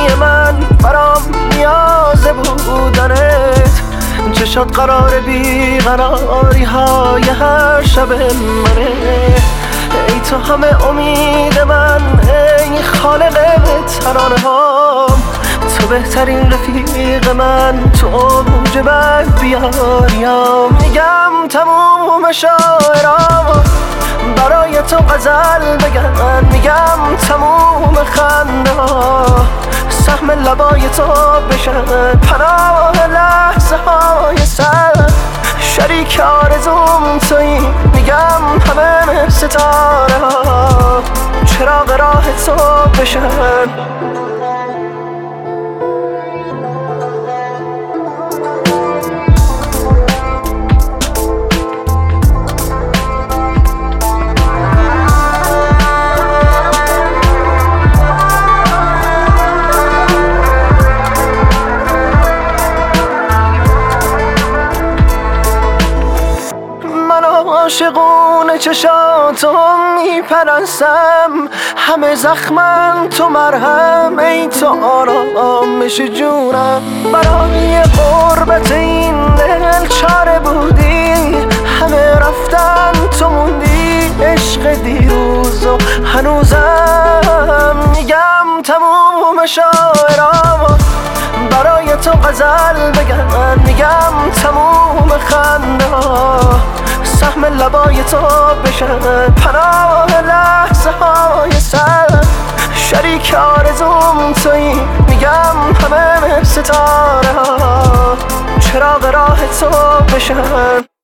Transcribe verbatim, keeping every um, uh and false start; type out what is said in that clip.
من برام نیاز بودنت، چشات قرار بیقراری های هر شب منه. ای تو همه امید من، ای خالق ترانه ها، تو بهترین رفیق من، تو اوج بد بیاریم. میگم تموم شاعرام برای تو غزل بگن، میگم تموم خنده ها سهم لبای تو بشن، پناه لحظه های سر شریک آرزوم تویی. میگم همه ستاره ها چراغ راه تو بشن. عاشقون چشاتو میپرستم، همه زخمم تو مرهم، ای تو آرامش جونم. برای غربت این دل چاره بودی، همه رفتن تو موندی، عشق دیروز و هنوزم. میگم تموم شاعرام برای تو غزل بگن، میگم تموم خنده ها سهم لبای تو بشن، پناه لحظه های سر شریک آرزوم تویی. میگم همه ستاره ها چراغ راه تو بشن.